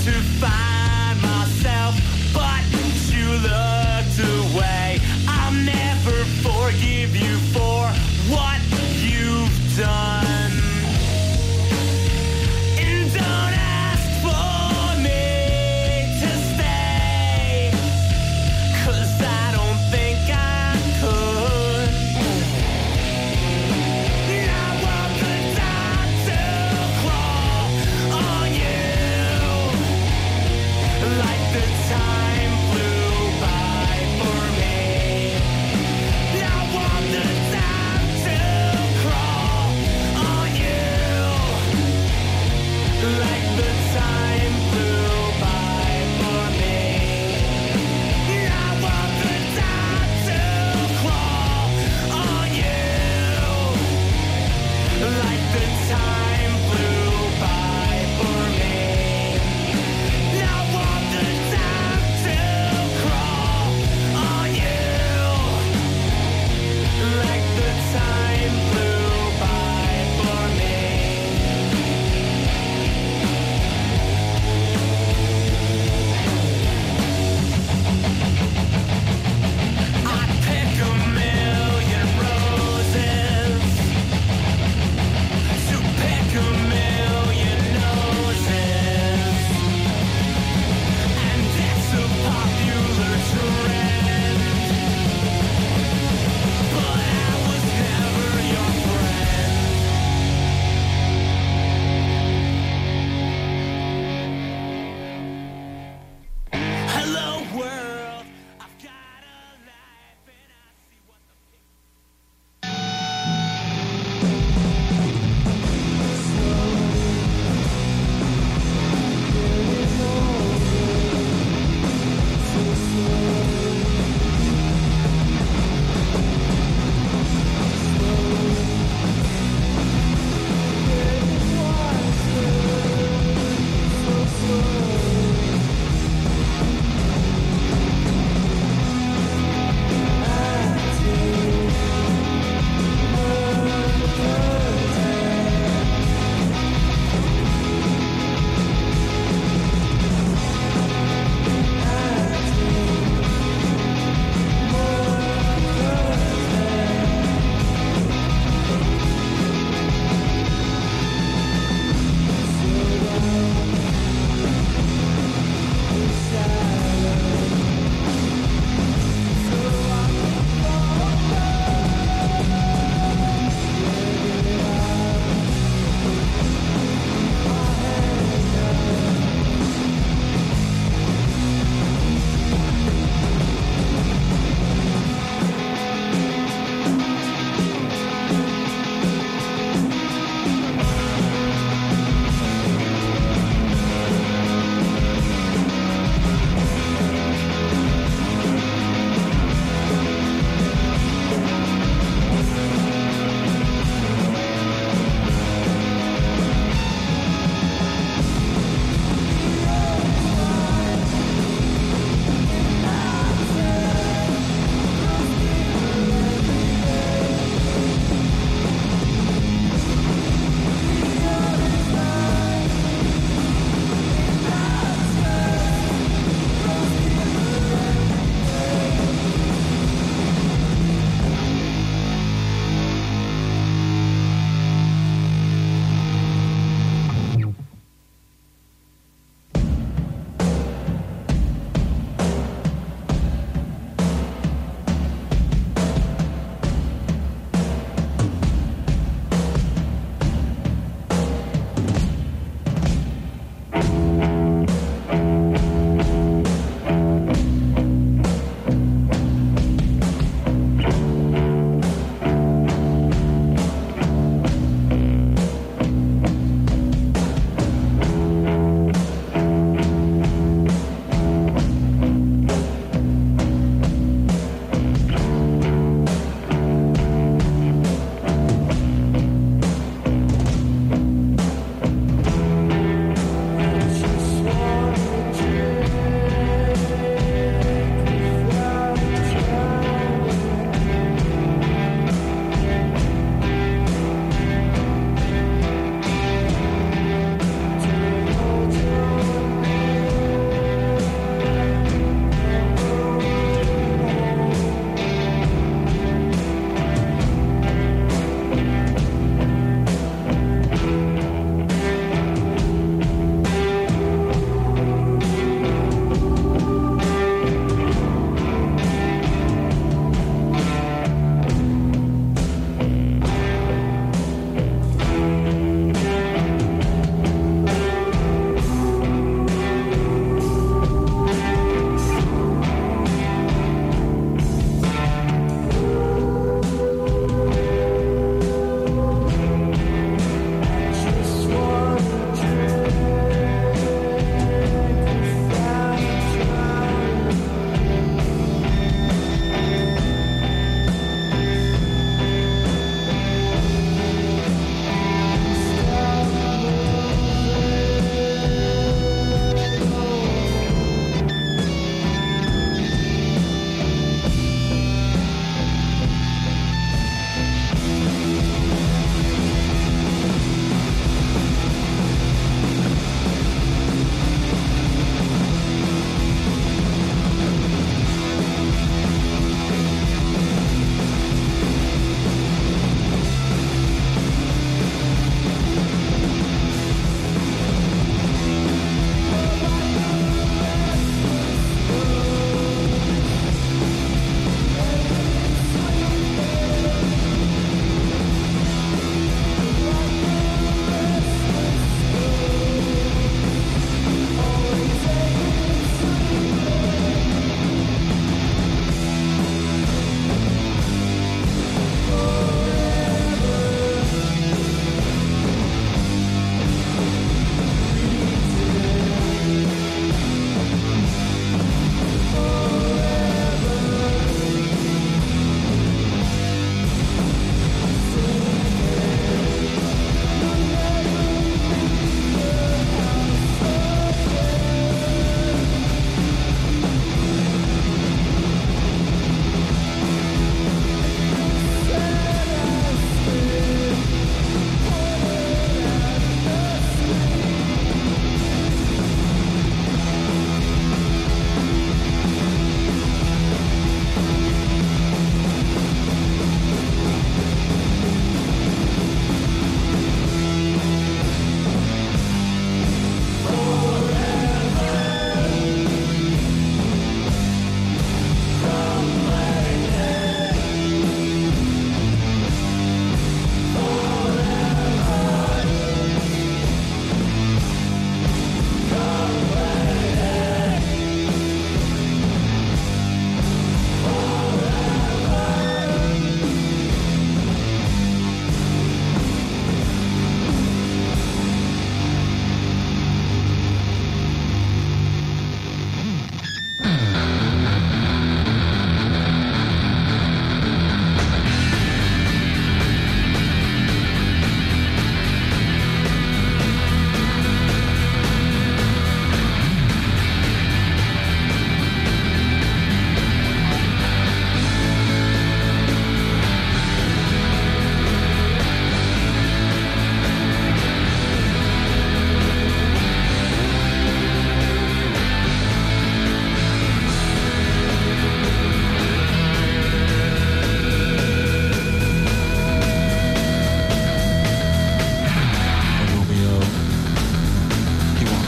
to find myself, but you looked away. I'll never forgive you for what you've done. And don't ask for me to stay, 'cause I don't think I could. I want the time to crawl on you, like the time flew by for me. I want the time to crawl on you, like the time flew by for me. I want the time to crawl on you, like the time flew by for me. I want the time to crawl on you, like the time flew by for me.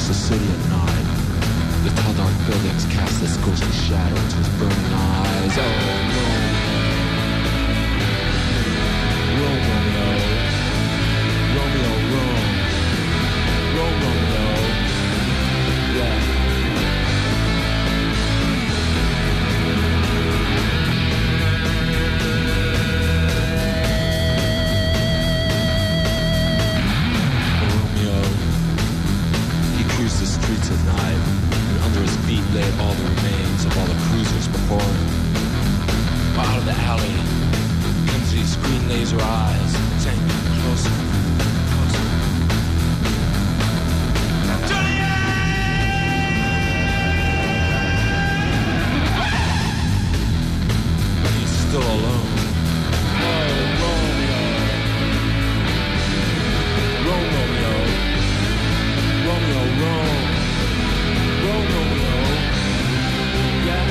walks the city at night. The tall dark buildings cast this ghostly shadow to his burning eyes. Oh, Rome, Romeo, Romeo, Rome, Romeo, yeah. The streets at night, and under his feet lay all the remains of all the cruisers before him. Out of the alley comes these green laser eyes, saying, closer, closer. But he's still alone. Oh, Romeo. Romeo. Romeo, Rome, Romeo, yeah.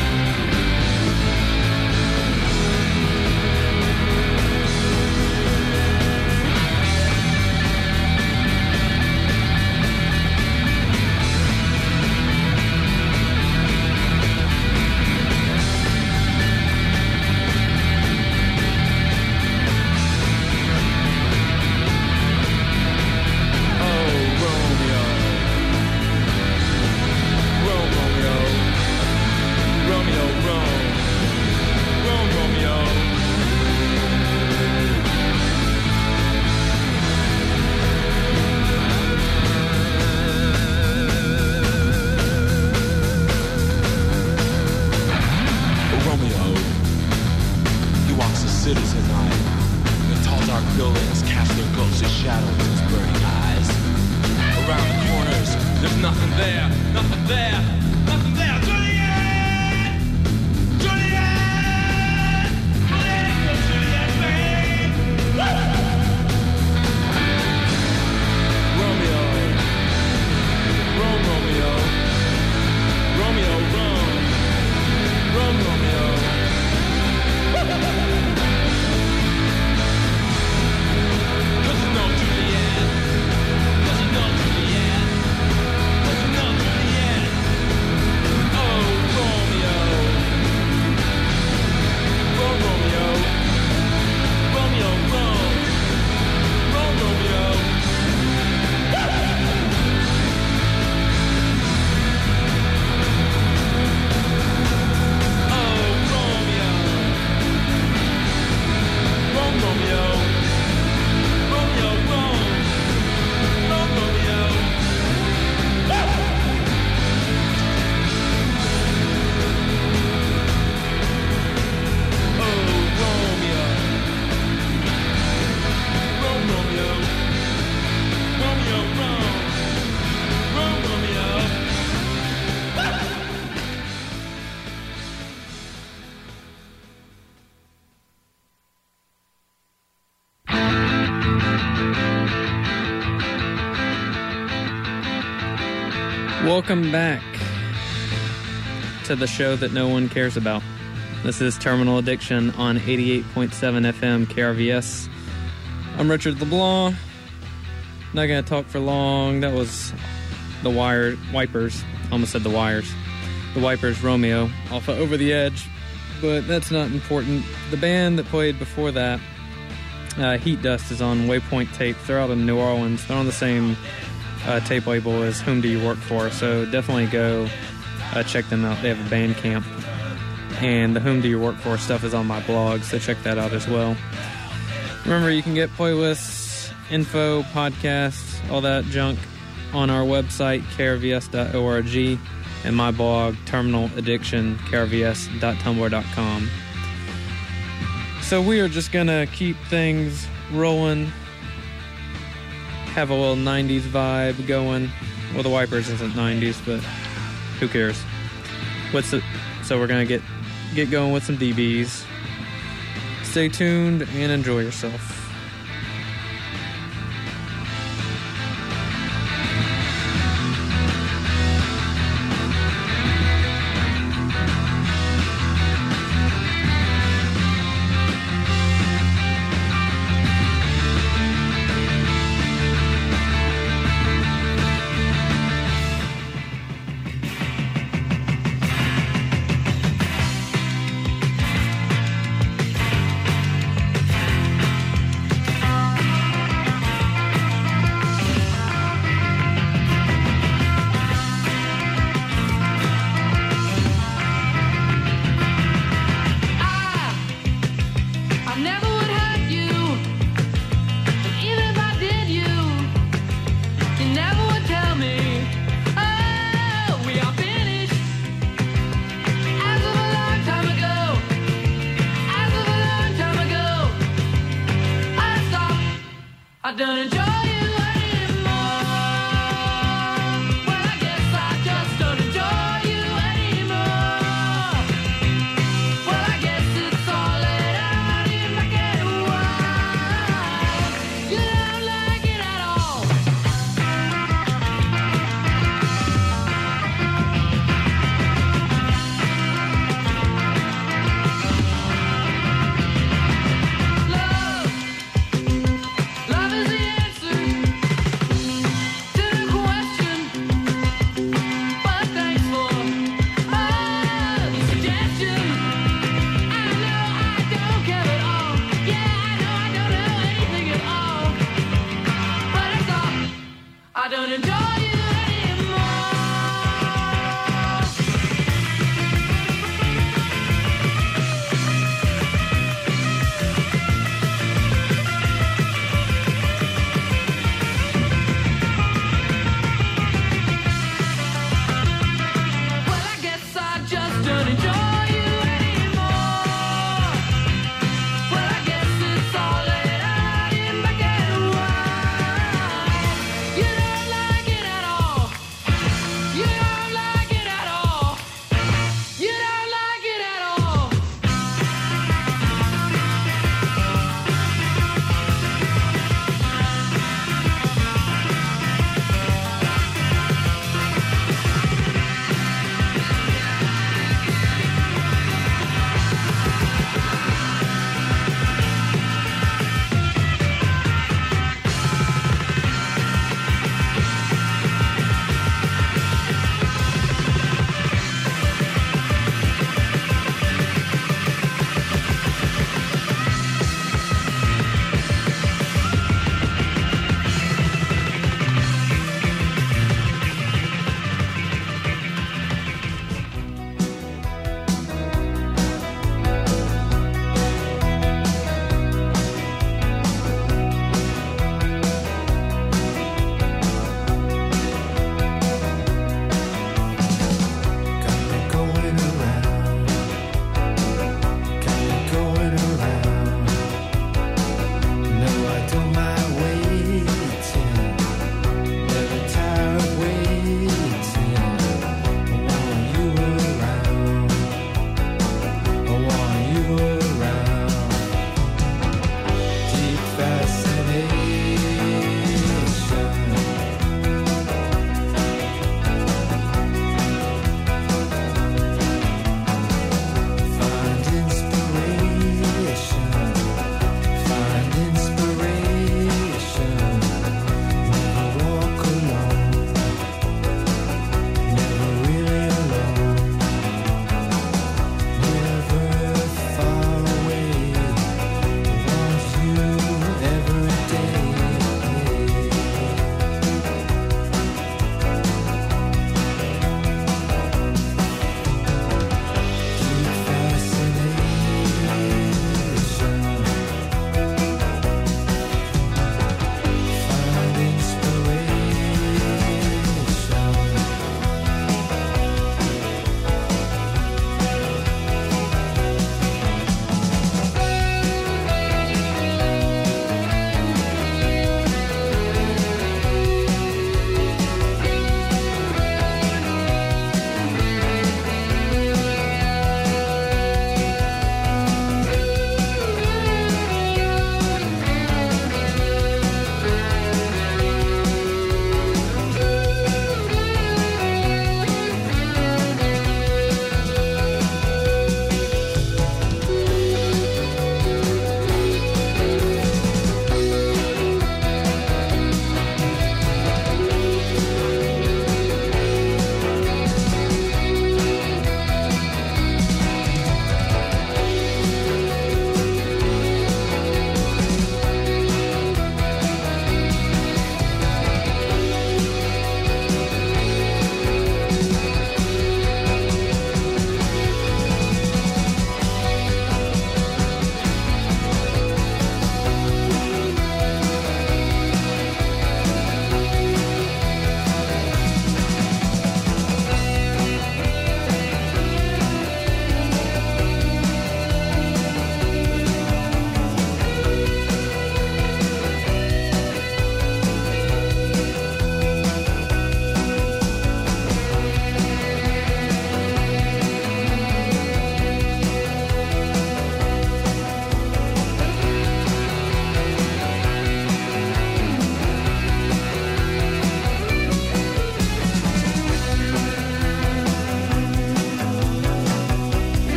Welcome back to the show that no one cares about. This is Terminal Addiction on 88.7 FM KRVS. I'm Richard LeBlanc. Not going to talk for long. That was the Wipers. Almost said the Wires. The Wipers, Romeo, off of Over the Edge. But that's not important. The band that played before that, Heat Dust, is on Waypoint Tapes. They're out in New Orleans. They're on the same tape label as Whom Do You Work For? So definitely go check them out. They have a band camp. And the Whom Do You Work For stuff is on my blog, so check that out as well. Remember, you can get playlists, info, podcasts, all that junk on our website, krvs.org, and my blog, Terminal Addiction, krvs.tumblr.com. So we are just going to keep things rolling, have a little 90s vibe going. Well, the Wipers isn't 90s, but who cares? So we're going to get going with some DBs. Stay tuned and enjoy yourself.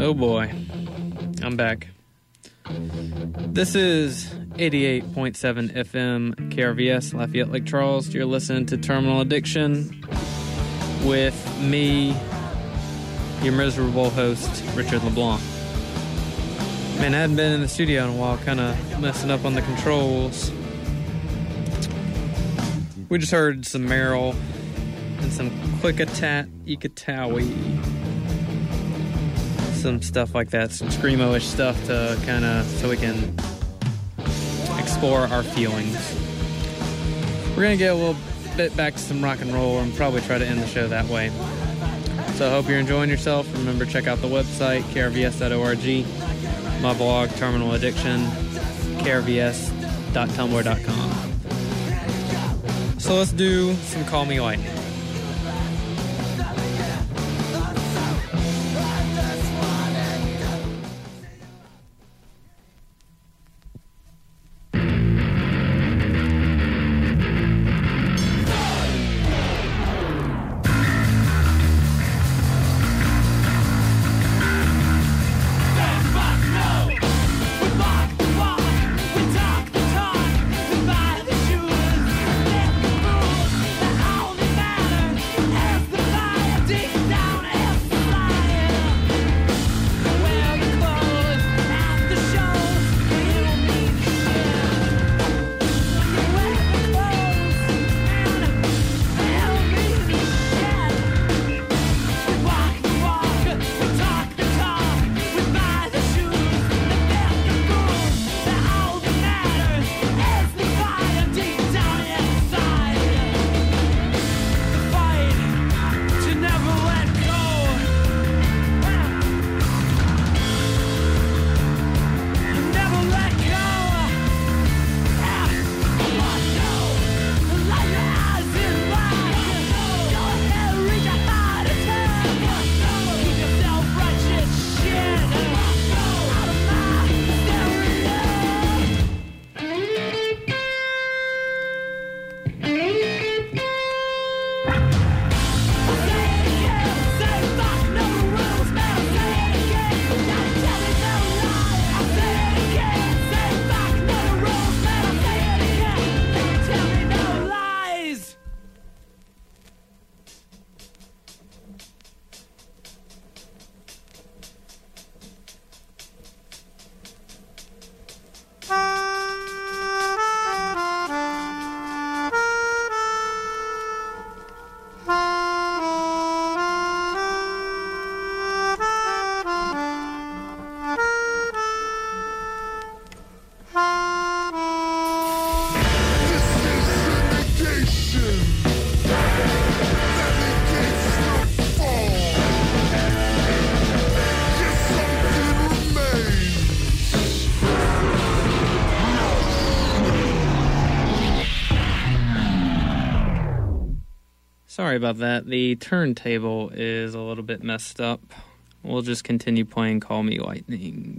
Oh boy, I'm back. This is 88.7 FM KRVS, Lafayette Lake Charles. You're listening to Terminal Addiction with me, your miserable host, Richard LeBlanc. Man, I hadn't been in the studio in a while, kind of messing up on the controls. We just heard some Merrill and some Klickitat Ikatawi. Some stuff like that, some screamo-ish stuff to kind of, so we can explore our feelings. We're going to get a little bit back to some rock and roll and probably try to end the show that way. So I hope you're enjoying yourself. Remember, check out the website, krvs.org, my blog, Terminal Addiction, krvs.tumblr.com. So let's do some Call Me Lightning. Sorry about that. The turntable is a little bit messed up. We'll just continue playing Call Me Lightning.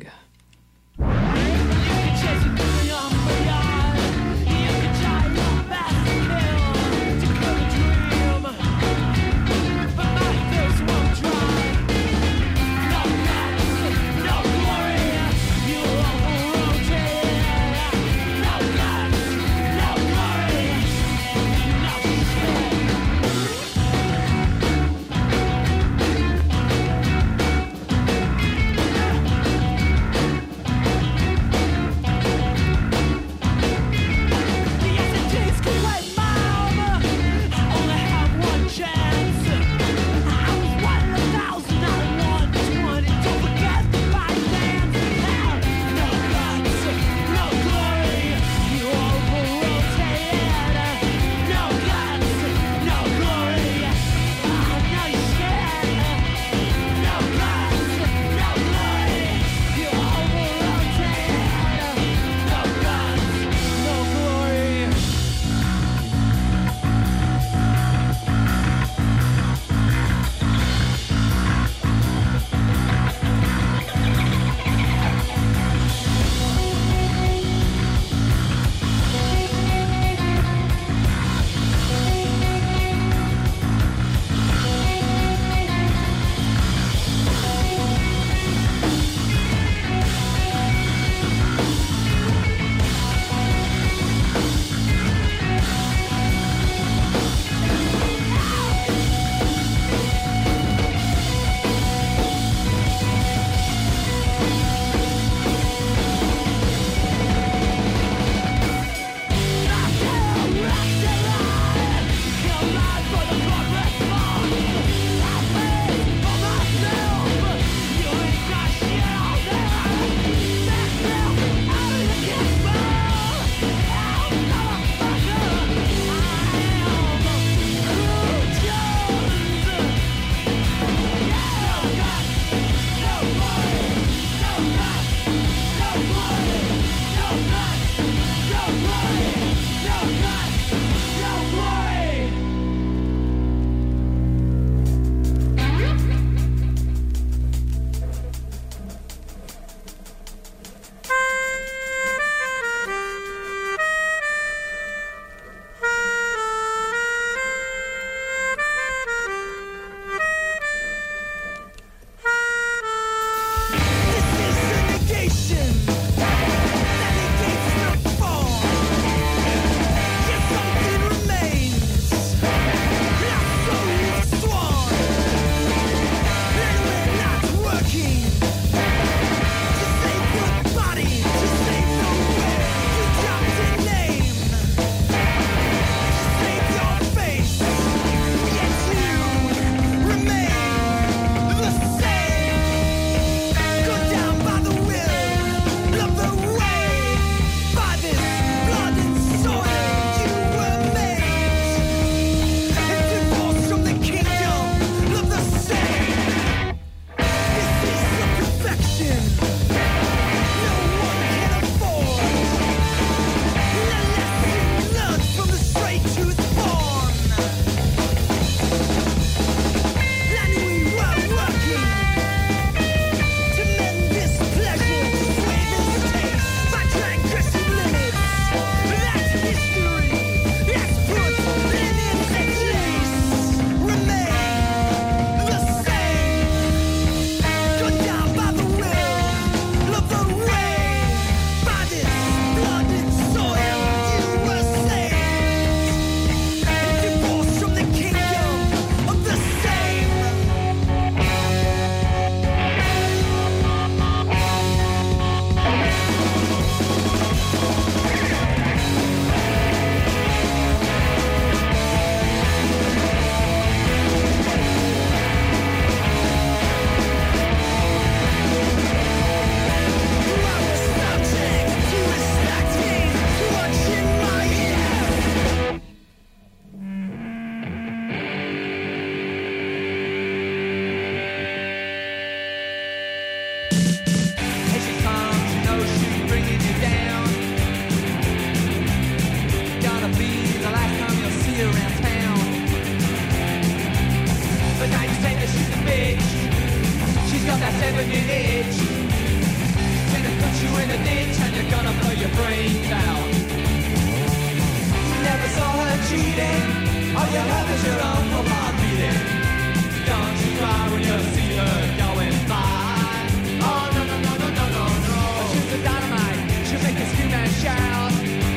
7-year itch. Gonna put you in a ditch and you're gonna blow your brains out. You never saw her cheating. All you heard was your uncle heart beating. Don't you cry when you see her going by. Oh no no no no no no no. She's a dynamite. She'll make you scream and shout.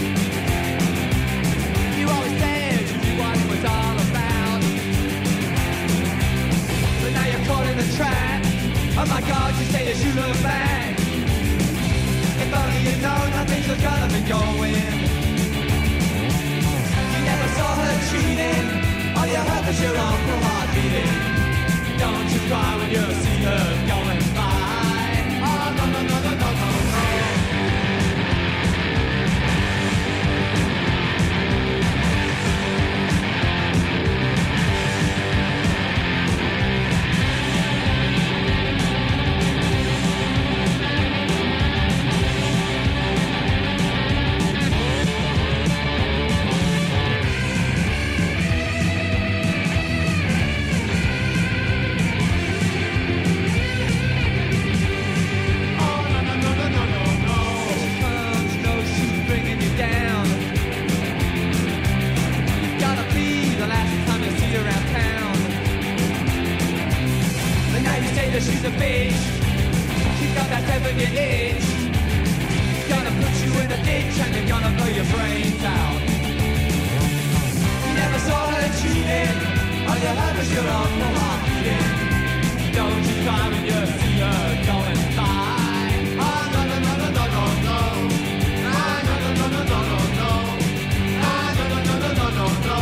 You always said you knew what it was all about. But now you're caught in the trap. Oh my God, you say that you look back. If only you know how things are gonna be going. You never saw her cheating. All you heard was your uncle heart beating. Don't you cry when you see her going by. Oh no no no no no no no. She's a bitch. She's got that 7-year itch. Gonna put you in a ditch and you're gonna blow your brains out. You never saw her cheating. All you heard was your uncle heart beating. Don't you cry when you see her going by. Oh no no no no no no no. Ah no no no no no no no. Ah no no no no no no no.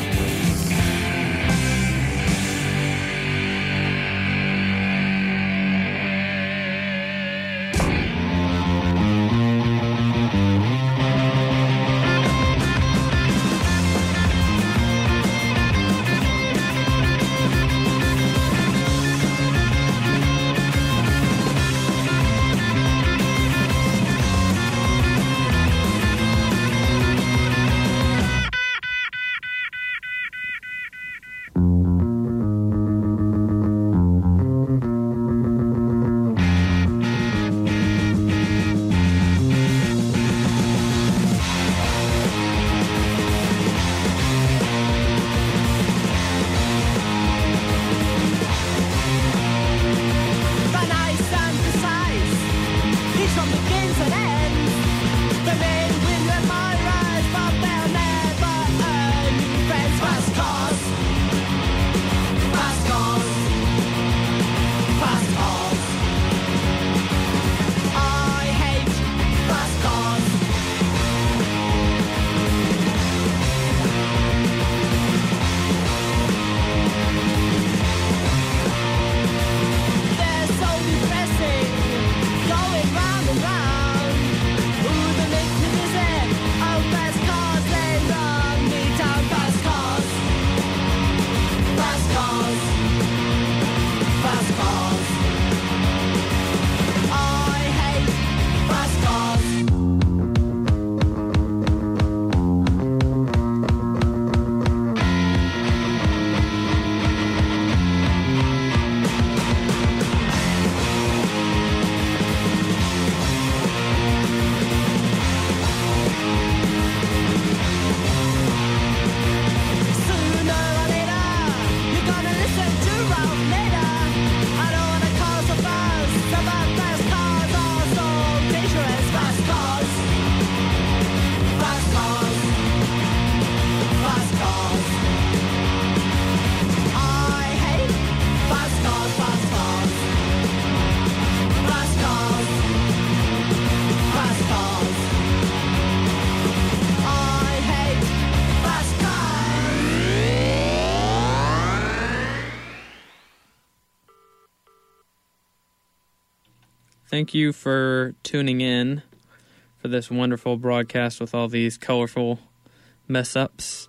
Thank you for tuning in for this wonderful broadcast with all these colorful mess-ups.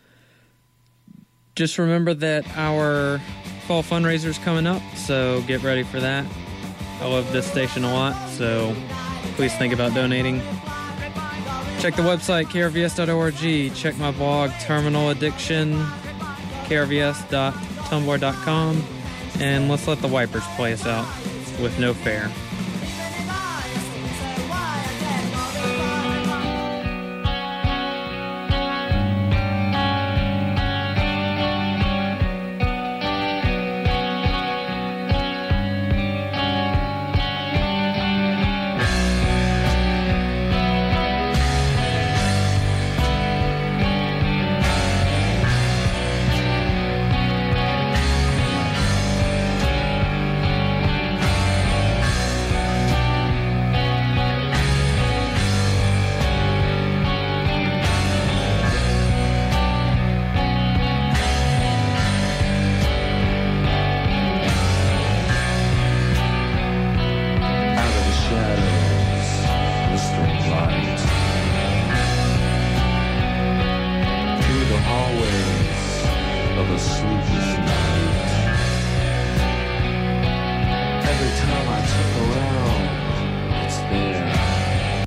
Just remember that our fall fundraiser is coming up, so get ready for that. I love this station a lot, so please think about donating. Check the website, krvs.org. Check my blog, Terminal Addiction, krvs.tumblr.com. And let's let the Wipers play us out. with no fare. Of a sleepless night.